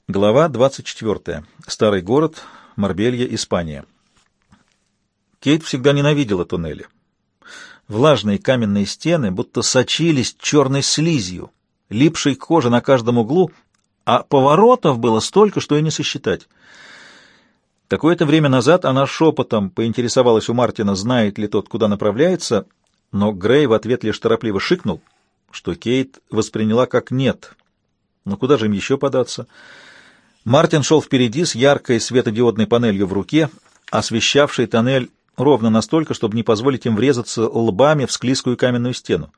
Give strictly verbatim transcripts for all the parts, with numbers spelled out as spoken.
Глава двадцать четвёртая. Старый город, Марбелья, Испания. Кейт всегда ненавидела туннели. Влажные каменные стены будто сочились черной слизью, липшей к коже на каждом углу, а поворотов было столько, что и не сосчитать. Какое-то время назад она шепотом поинтересовалась у Мартина, знает ли тот, куда направляется, но Грей в ответ лишь торопливо шикнул, что Кейт восприняла как «нет». Но куда же им еще податься? Мартин шел впереди с яркой светодиодной панелью в руке, освещавшей тоннель ровно настолько, чтобы не позволить им врезаться лбами в склизкую каменную стену.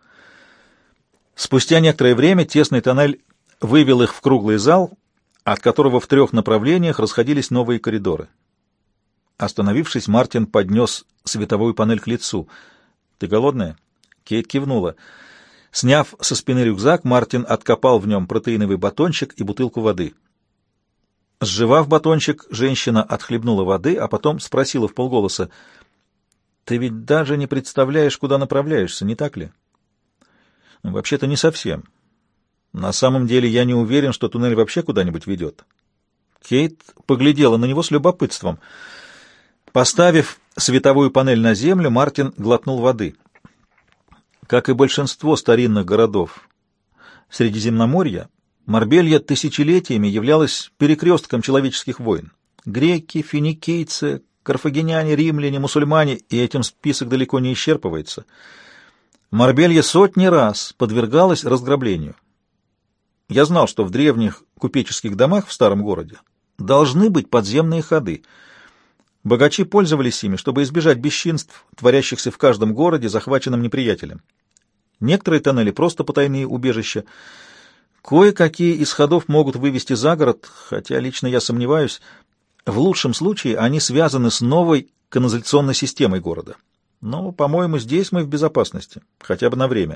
Спустя некоторое время тесный тоннель вывел их в круглый зал, от которого в трех направлениях расходились новые коридоры. Остановившись, Мартин поднес световую панель к лицу. «Ты голодная?» Кейт кивнула. Сняв со спины рюкзак, Мартин откопал в нем протеиновый батончик и бутылку воды. Сживав батончик, женщина отхлебнула воды, а потом спросила вполголоса: «Ты ведь даже не представляешь, куда направляешься, не так ли?» «Вообще-то не совсем. На самом деле я не уверен, что туннель вообще куда-нибудь ведет». Кейт поглядела на него с любопытством. Поставив световую панель на землю, Мартин глотнул воды. Как и большинство старинных городов Средиземноморья, Марбелья тысячелетиями являлась перекрестком человеческих войн. Греки, финикийцы, карфагеняне, римляне, мусульмане, и этим список далеко не исчерпывается. Марбелья сотни раз подвергалась разграблению. Я знал, что в древних купеческих домах в старом городе должны быть подземные ходы. Богачи пользовались ими, чтобы избежать бесчинств, творящихся в каждом городе, захваченном неприятелем. Некоторые тоннели — просто потайные убежища. Кое-какие из ходов могут вывести за город, хотя лично я сомневаюсь. В лучшем случае они связаны с новой канализационной системой города. Но, по-моему, здесь мы в безопасности, хотя бы на время.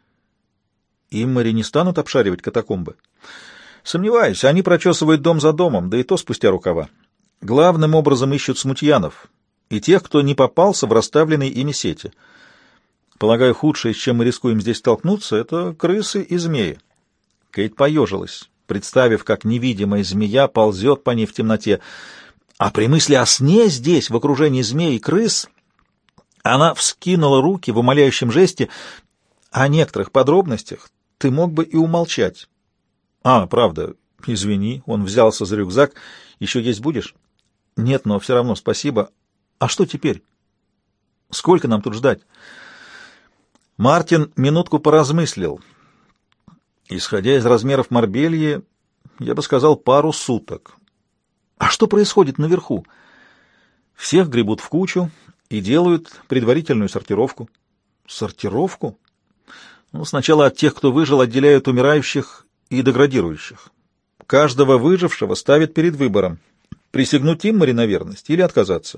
Иммари не станут обшаривать катакомбы? Сомневаюсь, они прочесывают дом за домом, да и то спустя рукава. Главным образом ищут смутьянов и тех, кто не попался в расставленные ими сети. Полагаю, худшее, с чем мы рискуем здесь столкнуться, — это крысы и змеи. Кейт поежилась, представив, как невидимая змея ползет по ней в темноте. А при мысли о сне здесь, в окружении змей и крыс, она вскинула руки в умоляющем жесте. О некоторых подробностях ты мог бы и умолчать. А, правда, извини, он взялся за рюкзак. Еще есть будешь? Нет, но все равно спасибо. А что теперь? Сколько нам тут ждать? Мартин минутку поразмыслил. Исходя из размеров Марбельи, я бы сказал, пару суток. А что происходит наверху? Всех гребут в кучу и делают предварительную сортировку. Сортировку? Ну, сначала от тех, кто выжил, отделяют умирающих и деградирующих. Каждого выжившего ставят перед выбором: присягнуть Иммари на верность или отказаться.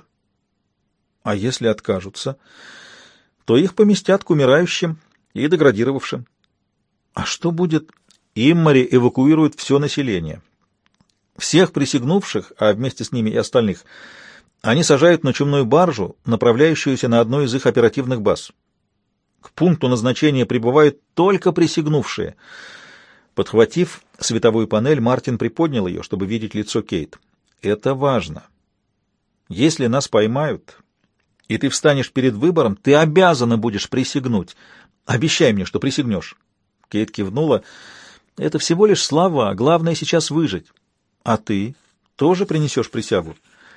А если откажутся, то их поместят к умирающим и деградировавшим. А что будет? Иммари эвакуирует все население. Всех присягнувших, а вместе с ними и остальных, они сажают на чумную баржу, направляющуюся на одну из их оперативных баз. К пункту назначения прибывают только присягнувшие. Подхватив световую панель, Мартин приподнял ее, чтобы видеть лицо Кейт. Это важно. Если нас поймают, и ты встанешь перед выбором, ты обязана будешь присягнуть. Обещай мне, что присягнешь. Кейт кивнула. Это всего лишь слова, главное сейчас выжить. А ты тоже принесешь присягу?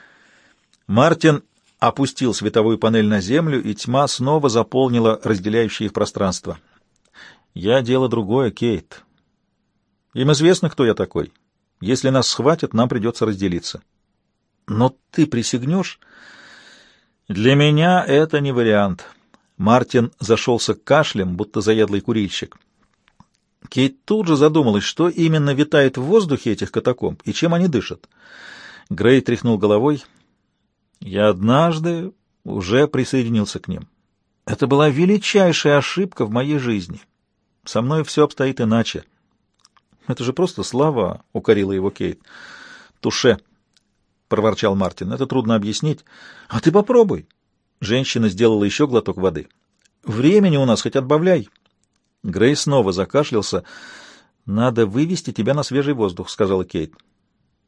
Мартин опустил световую панель на землю, и тьма снова заполнила разделяющее их пространство. Я дело другое, Кейт. Им известно, кто я такой. Если нас схватят, нам придется разделиться. Но ты присягнешь? Для меня это не вариант. Мартин зашелся кашлем, будто заядлый курильщик. Кейт тут же задумалась, что именно витает в воздухе этих катакомб и чем они дышат. Грей тряхнул головой. Я однажды уже присоединился к ним. Это была величайшая ошибка в моей жизни. Со мной все обстоит иначе. Это же просто слова, — укорила его Кейт. Туше, — проворчал Мартин, — это трудно объяснить. А ты попробуй. Женщина сделала еще глоток воды. Времени у нас хоть отбавляй. Грей снова закашлялся. «Надо вывести тебя на свежий воздух», — сказала Кейт.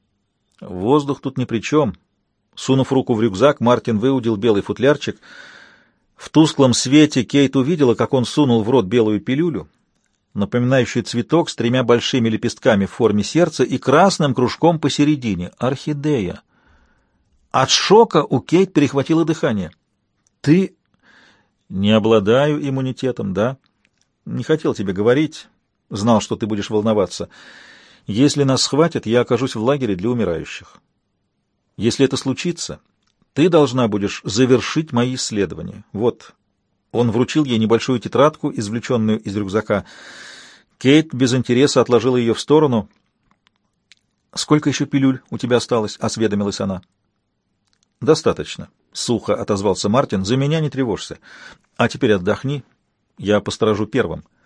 Воздух тут ни при чем. Сунув руку в рюкзак, Мартин выудил белый футлярчик. В тусклом свете Кейт увидела, как он сунул в рот белую пилюлю, напоминающую цветок с тремя большими лепестками в форме сердца и красным кружком посередине — орхидея. От шока у Кейт перехватило дыхание. «Ты...» «Не обладаю иммунитетом, да? Не хотел тебе говорить. Знал, что ты будешь волноваться. Если нас схватят, я окажусь в лагере для умирающих. Если это случится, ты должна будешь завершить мои исследования. Вот». Он вручил ей небольшую тетрадку, извлеченную из рюкзака. Кейт без интереса отложила ее в сторону. «Сколько еще пилюль у тебя осталось?» — осведомилась она. «Достаточно», — сухо отозвался Мартин. «За меня не тревожься. А теперь отдохни. Я посторожу первым».